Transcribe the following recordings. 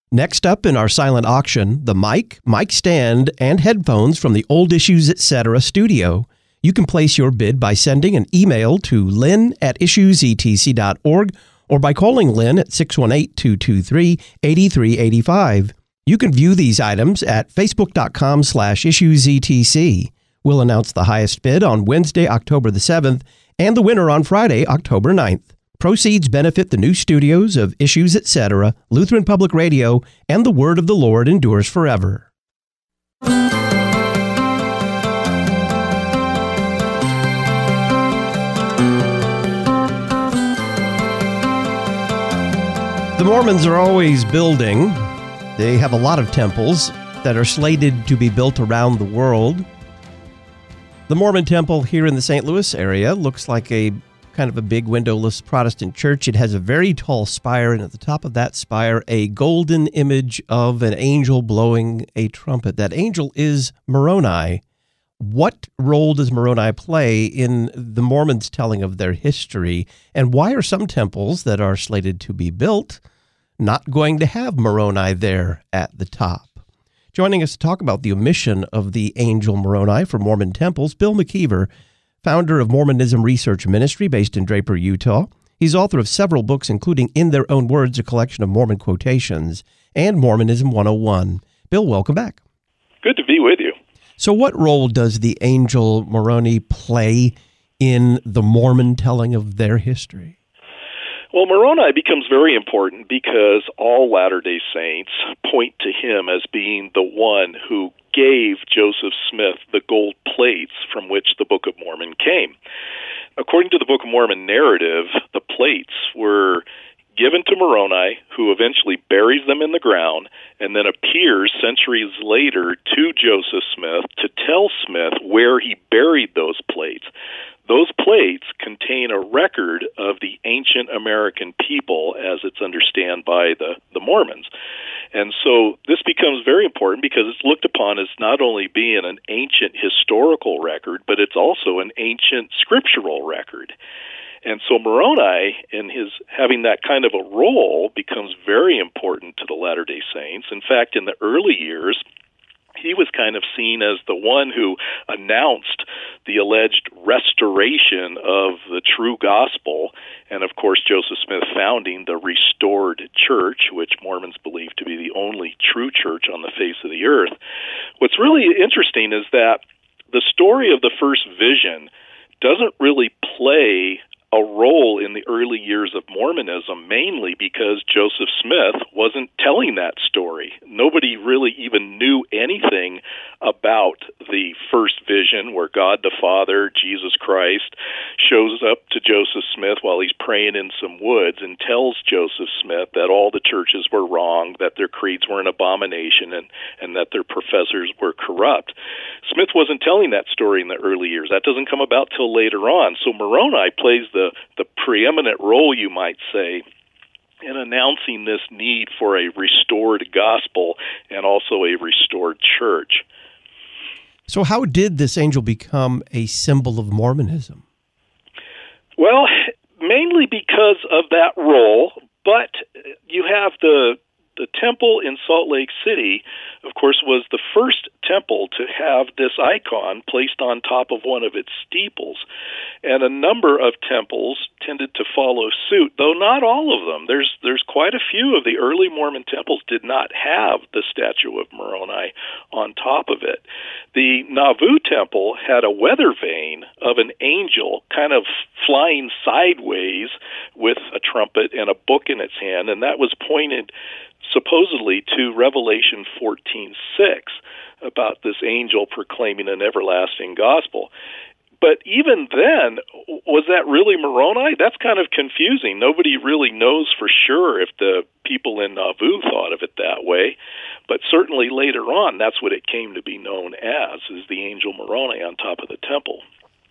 Next up in our silent auction, the mic stand, and headphones from the Old Issues Etc. studio. You can place your bid by sending an email to lynn@issuesetc.org or by calling Lynn at 618-223-8385. You can view these items at facebook.com/issuesetc. We'll announce the highest bid on Wednesday, October the 7th, and the winner on Friday, October 9th. Proceeds benefit the new studios of Issues Etc., Lutheran Public Radio, and the Word of the Lord endures forever. The Mormons are always building. They have a lot of temples that are slated to be built around the world. The Mormon temple here in the St. Louis area looks like a kind of a big windowless Protestant church. It has a very tall spire, and at the top of that spire, a golden image of an angel blowing a trumpet. That angel is Moroni. What role does Moroni play in the Mormons' telling of their history, and why are some temples that are slated to be built not going to have Moroni there at the top? Joining us to talk about the omission of the angel Moroni for Mormon temples, Bill McKeever, founder of Mormonism Research Ministry based in Draper, Utah. He's author of several books, including In Their Own Words, a collection of Mormon quotations, and Mormonism 101. Bill, welcome back. Good to be with you. So what role does the angel Moroni play in the Mormon telling of their history? Well, Moroni becomes very important because all Latter-day Saints point to him as being the one who gave Joseph Smith the gold plates from which the Book of Mormon came. According to the Book of Mormon narrative, the plates were given to Moroni, who eventually buries them in the ground and then appears centuries later to Joseph Smith to tell Smith where he buried those plates. Those plates contain a record of the ancient American people as it's understood by the Mormons. And so this becomes very important because it's looked upon as not only being an ancient historical record, but it's also an ancient scriptural record. And so Moroni, in his having that kind of a role, becomes very important to the Latter-day Saints. In fact, in the early years, he was kind of seen as the one who announced the alleged restoration of the true gospel, and of course Joseph Smith founding the restored church, which Mormons believe to be the only true church on the face of the earth. What's really interesting is that the story of the first vision doesn't really play a role in the early years of Mormonism, mainly because Joseph Smith wasn't telling that story. Nobody really even knew anything about the first vision where God the Father, Jesus Christ, shows up to Joseph Smith while he's praying in some woods and tells Joseph Smith that all the churches were wrong, that their creeds were an abomination, and that their professors were corrupt. Smith wasn't telling that story in the early years. That doesn't come about till later on. So Moroni plays the preeminent role, you might say, in announcing this need for a restored gospel and also a restored church. So how did this angel become a symbol of Mormonism? Well, mainly because of that role, but you have the temple in Salt Lake City, of course, was the first temple to have this icon placed on top of one of its steeples. And a number of temples tended to follow suit, though not all of them. There's quite a few of the early Mormon temples did not have the statue of Moroni on top of it. The Nauvoo temple had a weather vane of an angel kind of flying sideways with a trumpet and a book in its hand, and that was pointed supposedly to Revelation 14:6 about this angel proclaiming an everlasting gospel. But even then, was that really Moroni? That's kind of confusing. Nobody really knows for sure if the people in Nauvoo thought of it that way. But certainly later on, that's what it came to be known as, is the angel Moroni on top of the temple.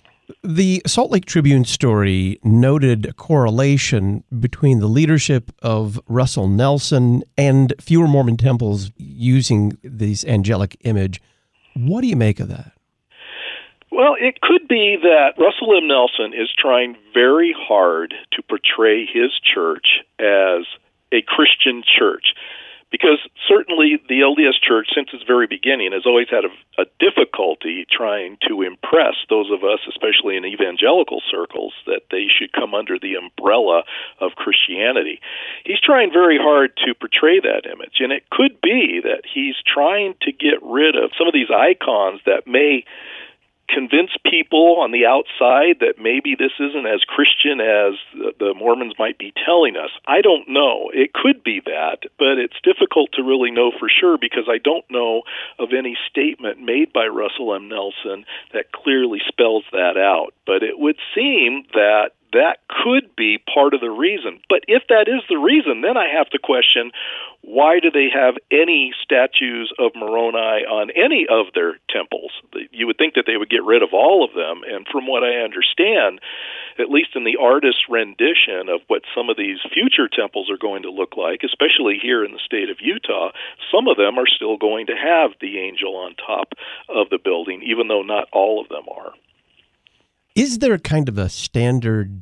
The Salt Lake Tribune story noted a correlation between the leadership of Russell Nelson and fewer Mormon temples using this angelic image. What do you make of that? Well, it could be that Russell M. Nelson is trying very hard to portray his church as a Christian church. Because certainly the LDS Church, since its very beginning, has always had a difficulty trying to impress those of us, especially in evangelical circles, that they should come under the umbrella of Christianity. He's trying very hard to portray that image, and it could be that he's trying to get rid of some of these icons that may convince people on the outside that maybe this isn't as Christian as the Mormons might be telling us. I don't know. It could be that, but it's difficult to really know for sure because I don't know of any statement made by Russell M. Nelson that clearly spells that out. But it would seem that that could be part of the reason. But if that is the reason, then I have to question, why do they have any statues of Moroni on any of their temples? You would think that they would get rid of all of them, and from what I understand, at least in the artist's rendition of what some of these future temples are going to look like, especially here in the state of Utah, some of them are still going to have the angel on top of the building, even though not all of them are. Is there kind of a standard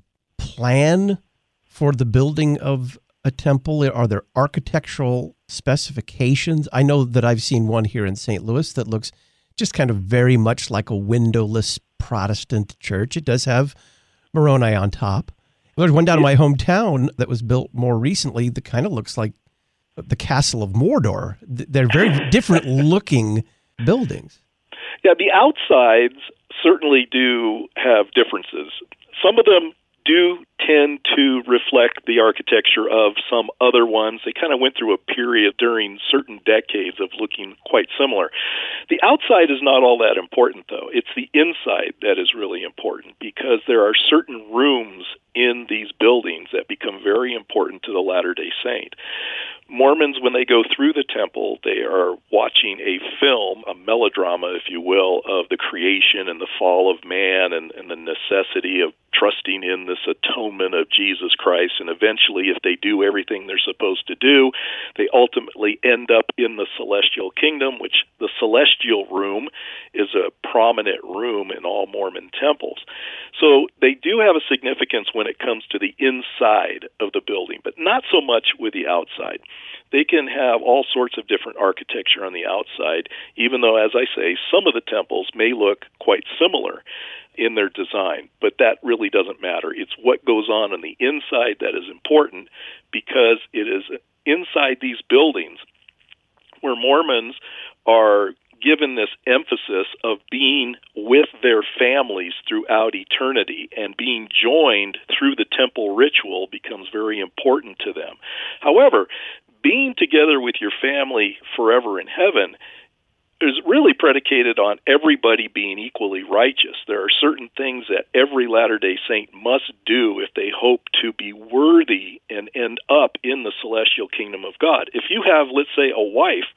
plan for the building of a temple? Are there architectural specifications? I know that I've seen one here in St. Louis that looks just kind of very much like a windowless Protestant church. It does have Moroni on top. There's one down in my hometown that was built more recently that kind of looks like the Castle of Mordor. They're very different looking buildings. Yeah, the outsides certainly do have differences. Some of them do tend to reflect the architecture of some other ones. They kind of went through a period during certain decades of looking quite similar. The outside is not all that important, though. It's the inside that is really important because there are certain rooms in these buildings that become very important to the Latter-day Saint. Mormons, when they go through the temple, they are watching a film, a melodrama, if you will, of the creation and the fall of man and the necessity of trusting in this atonement of Jesus Christ. And eventually, if they do everything they're supposed to do, they ultimately end up in the celestial kingdom, which the celestial room is a prominent room in all Mormon temples. So they do have a significance when it comes to the inside of the building, but not so much with the outside. They can have all sorts of different architecture on the outside, even though, as I say, some of the temples may look quite similar in their design, but that really doesn't matter. It's what goes on the inside that is important because it is inside these buildings where Mormons are given this emphasis of being with their families throughout eternity, and being joined through the temple ritual becomes very important to them. However, being together with your family forever in heaven is really predicated on everybody being equally righteous. There are certain things that every Latter-day Saint must do if they hope to be worthy and end up in the celestial kingdom of God. If you have, let's say, a wife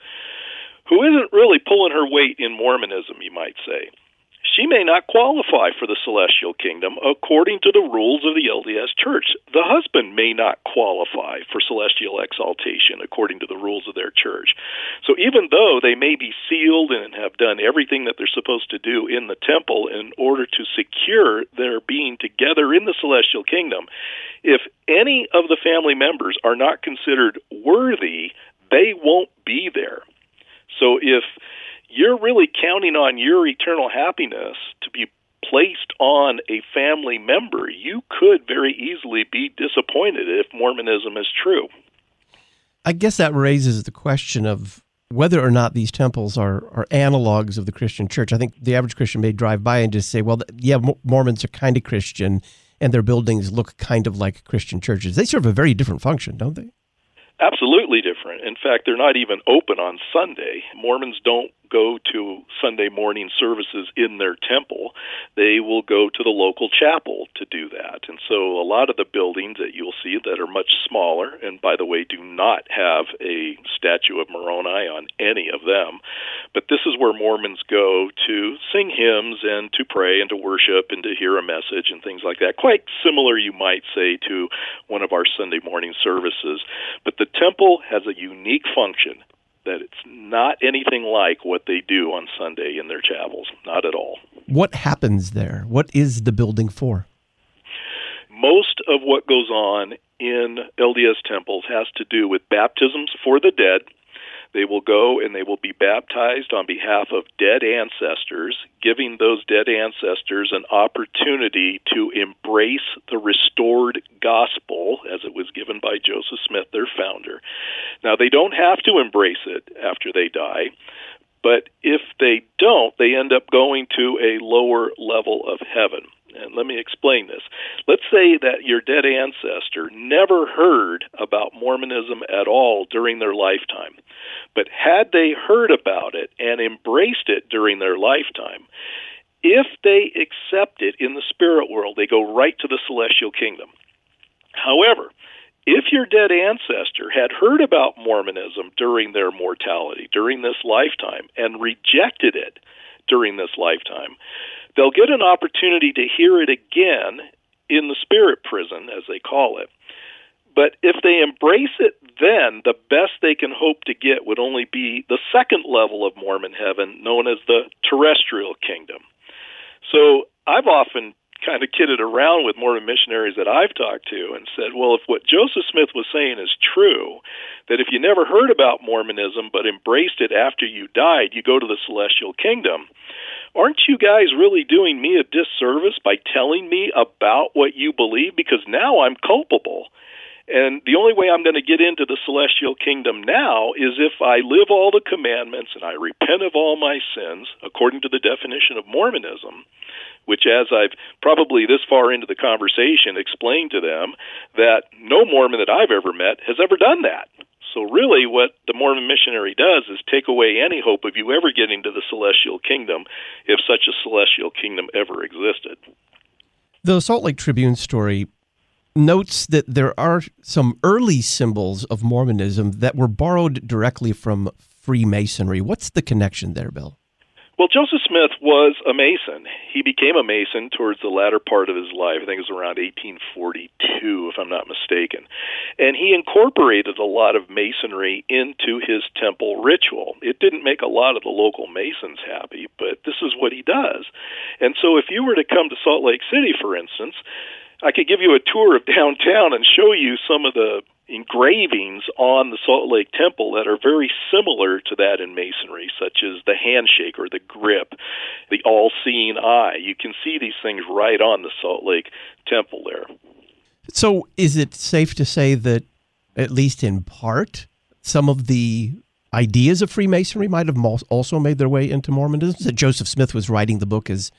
who isn't really pulling her weight in Mormonism, you might say, she may not qualify for the celestial kingdom according to the rules of the LDS Church. The husband may not qualify for celestial exaltation according to the rules of their church. So even though they may be sealed and have done everything that they're supposed to do in the temple in order to secure their being together in the celestial kingdom, if any of the family members are not considered worthy, they won't be there. So if you're really counting on your eternal happiness to be placed on a family member, you could very easily be disappointed if Mormonism is true. I guess that raises the question of whether or not these temples are analogs of the Christian church. I think the average Christian may drive by and just say, well, yeah, Mormons are kind of Christian, and their buildings look kind of like Christian churches. They serve a very different function, don't they? Absolutely different. In fact, they're not even open on Sunday. Mormons don't go to Sunday morning services in their temple. They will go to the local chapel to do that. And so a lot of the buildings that you'll see that are much smaller, and by the way, do not have a statue of Moroni on any of them, but this is where Mormons go to sing hymns and to pray and to worship and to hear a message and things like that. Quite similar, you might say, to one of our Sunday morning services. But the temple has a unique function that it's not anything like what they do on Sunday in their chapels, not at all. What happens there? What is the building for? Most of what goes on in LDS temples has to do with baptisms for the dead, will go and they will be baptized on behalf of dead ancestors, giving those dead ancestors an opportunity to embrace the restored gospel as it was given by Joseph Smith, their founder. Now, they don't have to embrace it after they die, but if they don't, they end up going to a lower level of heaven. And let me explain this. Let's say that your dead ancestor never heard about Mormonism at all during their lifetime. But had they heard about it and embraced it during their lifetime, if they accept it in the spirit world, they go right to the celestial kingdom. However, if your dead ancestor had heard about Mormonism during their mortality, during this lifetime, and rejected it during this lifetime, they'll get an opportunity to hear it again in the spirit prison, as they call it. But if they embrace it then, the best they can hope to get would only be the second level of Mormon heaven, known as the terrestrial kingdom. So I've often kind of kidded around with Mormon missionaries that I've talked to and said, well, if what Joseph Smith was saying is true, that if you never heard about Mormonism but embraced it after you died, you go to the celestial kingdom, aren't you guys really doing me a disservice by telling me about what you believe? Because now I'm culpable. And the only way I'm going to get into the celestial kingdom now is if I live all the commandments and I repent of all my sins, according to the definition of Mormonism, which, as I've probably this far into the conversation explained to them, that no Mormon that I've ever met has ever done that. So really what the Mormon missionary does is take away any hope of you ever getting to the celestial kingdom, if such a celestial kingdom ever existed. The Salt Lake Tribune story notes that there are some early symbols of Mormonism that were borrowed directly from Freemasonry. What's the connection there, Bill? Well, Joseph Smith was a Mason. He became a Mason towards the latter part of his life. I think it was around 1842, if I'm not mistaken. And he incorporated a lot of Masonry into his temple ritual. It didn't make a lot of the local Masons happy, but this is what he does. And so if you were to come to Salt Lake City, for instance, I could give you a tour of downtown and show you some of the engravings on the Salt Lake Temple that are very similar to that in Masonry, such as the handshake or the grip, the all-seeing eye. You can see these things right on the Salt Lake Temple there. So is it safe to say that, at least in part, some of the ideas of Freemasonry might have also made their way into Mormonism? That Joseph Smith was writing the book as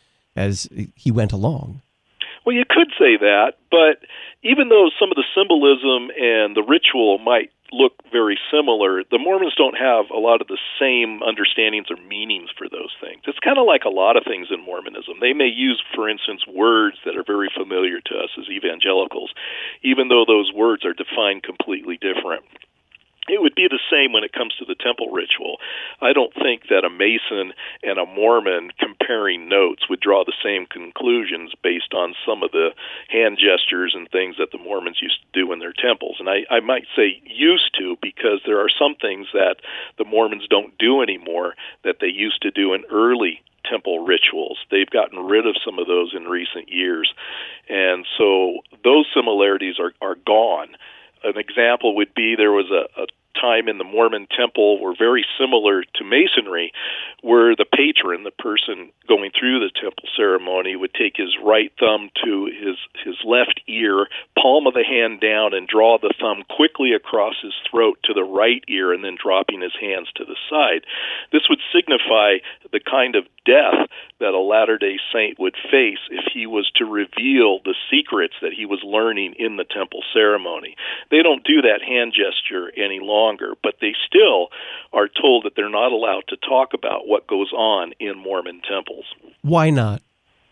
he went along? Well, you could say that, but even though some of the symbolism and the ritual might look very similar, the Mormons don't have a lot of the same understandings or meanings for those things. It's kind of like a lot of things in Mormonism. They may use, for instance, words that are very familiar to us as evangelicals, even though those words are defined completely different. It would be the same when it comes to the temple ritual. I don't think that a Mason and a Mormon comparing notes would draw the same conclusions based on some of the hand gestures and things that the Mormons used to do in their temples. And I might say used to, because there are some things that the Mormons don't do anymore that they used to do in early temple rituals. They've gotten rid of some of those in recent years. And so those similarities are gone. An example would be there was a time in the Mormon temple were very similar to Masonry, where the patron, the person going through the temple ceremony, would take his right thumb to his left ear, palm of the hand down, and draw the thumb quickly across his throat to the right ear, and then dropping his hands to the side. This would signify the kind of death that a Latter-day Saint would face if he was to reveal the secrets that he was learning in the temple ceremony. They don't do that hand gesture any longer, but they still are told that they're not allowed to talk about what goes on in Mormon temples. Why not?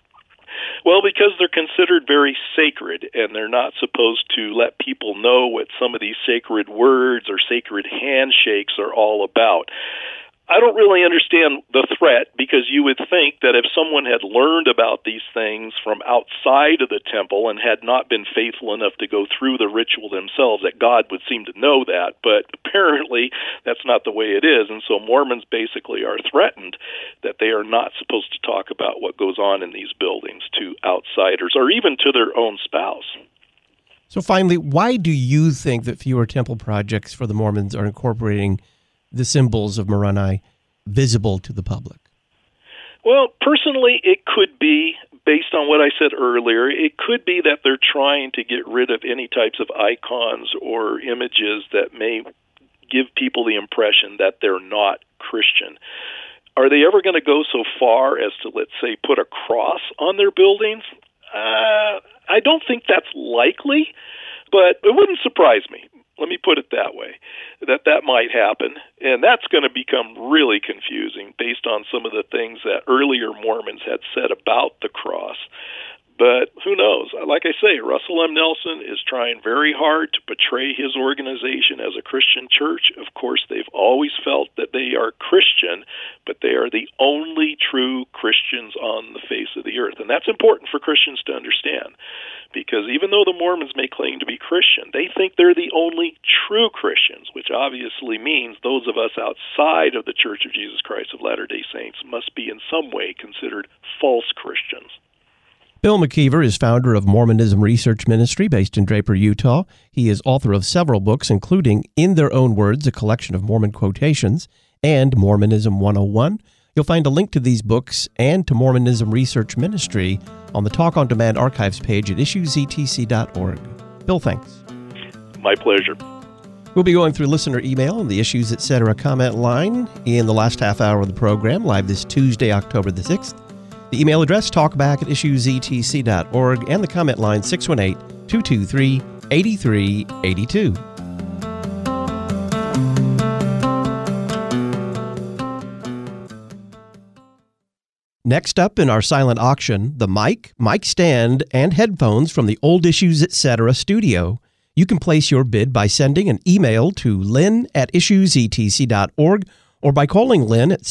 Well, because they're considered very sacred, and they're not supposed to let people know what some of these sacred words or sacred handshakes are all about. I don't really understand the threat, because you would think that if someone had learned about these things from outside of the temple and had not been faithful enough to go through the ritual themselves, that God would seem to know that. But apparently that's not the way it is. And so Mormons basically are threatened that they are not supposed to talk about what goes on in these buildings to outsiders or even to their own spouse. So finally, why do you think that fewer temple projects for the Mormons are incorporating the symbols of Moroni visible to the public? Well, personally, it could be, based on what I said earlier, it could be that they're trying to get rid of any types of icons or images that may give people the impression that they're not Christian. Are they ever going to go so far as to, let's say, put a cross on their buildings? I don't think that's likely, but it wouldn't surprise me. Let me put it that way, that might happen. And that's going to become really confusing based on some of the things that earlier Mormons had said about the cross. But who knows? Like I say, Russell M. Nelson is trying very hard to portray his organization as a Christian church. Of course, they've always felt that they are Christian, but they are the only true Christians on the face of the earth. And that's important for Christians to understand, because even though the Mormons may claim to be Christian, they think they're the only true Christians, which obviously means those of us outside of the Church of Jesus Christ of Latter-day Saints must be in some way considered false Christians. Bill McKeever is founder of Mormonism Research Ministry based in Draper, Utah. He is author of several books, including In Their Own Words, a collection of Mormon quotations, and Mormonism 101. You'll find a link to these books and to Mormonism Research Ministry on the Talk on Demand archives page at issuesetc.org. Bill, thanks. My pleasure. We'll be going through listener email and the Issues Etc. comment line in the last half hour of the program, live this Tuesday, October the 6th. The email address, talkback@issuesetc.org, and the comment line, 618-223-8382. Next up in our silent auction, the mic stand, and headphones from the Old Issues Etc. studio. You can place your bid by sending an email to lynn@issuesetc.org or by calling Lynn at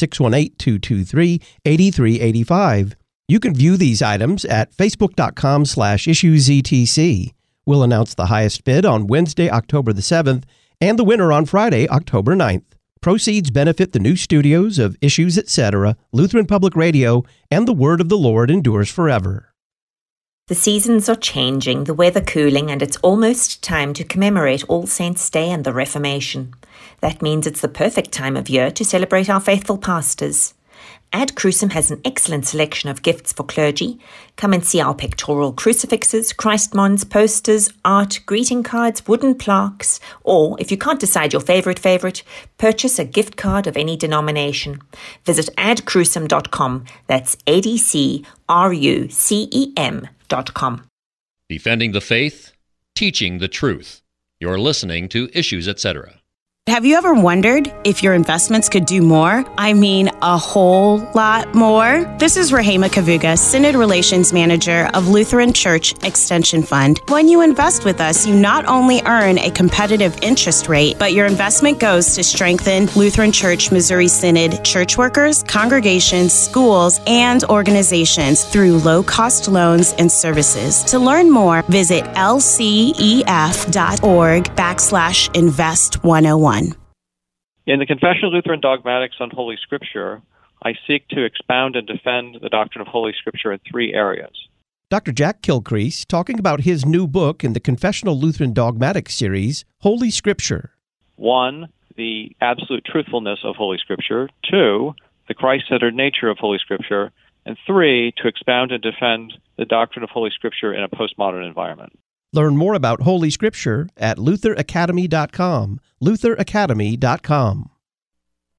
618-223-8385. You can view these items at facebook.com/issuesetc. We'll announce the highest bid on Wednesday, October the 7th, and the winner on Friday, October 9th. Proceeds benefit the new studios of Issues Etc., Lutheran Public Radio, and the Word of the Lord endures forever. The seasons are changing, the weather cooling, and it's almost time to commemorate All Saints' Day and the Reformation. That means it's the perfect time of year to celebrate our faithful pastors. Ad Crucem has an excellent selection of gifts for clergy. Come and see our pictorial crucifixes, Christmons, posters, art, greeting cards, wooden plaques, or, if you can't decide your favourite, purchase a gift card of any denomination. Visit adcrucem.com. That's ADCRUCEM.com. Defending the faith, teaching the truth. You're listening to Issues Etc. Have you ever wondered if your investments could do more? I mean, a whole lot more? This is Rahema Kavuga, Synod Relations Manager of Lutheran Church Extension Fund. When you invest with us, you not only earn a competitive interest rate, but your investment goes to strengthen Lutheran Church Missouri Synod church workers, congregations, schools, and organizations through low-cost loans and services. To learn more, visit lcef.org/invest101. In the Confession of Lutheran Dogmatics on Holy Scripture, I seek to expound and defend the doctrine of Holy Scripture in three areas. Dr. Jack Kilcrease talking about his new book in the Confessional Lutheran Dogmatics series, Holy Scripture. 1, the absolute truthfulness of Holy Scripture. 2, the Christ-centered nature of Holy Scripture. And 3, to expound and defend the doctrine of Holy Scripture in a postmodern environment. Learn more about Holy Scripture at lutheracademy.com, lutheracademy.com.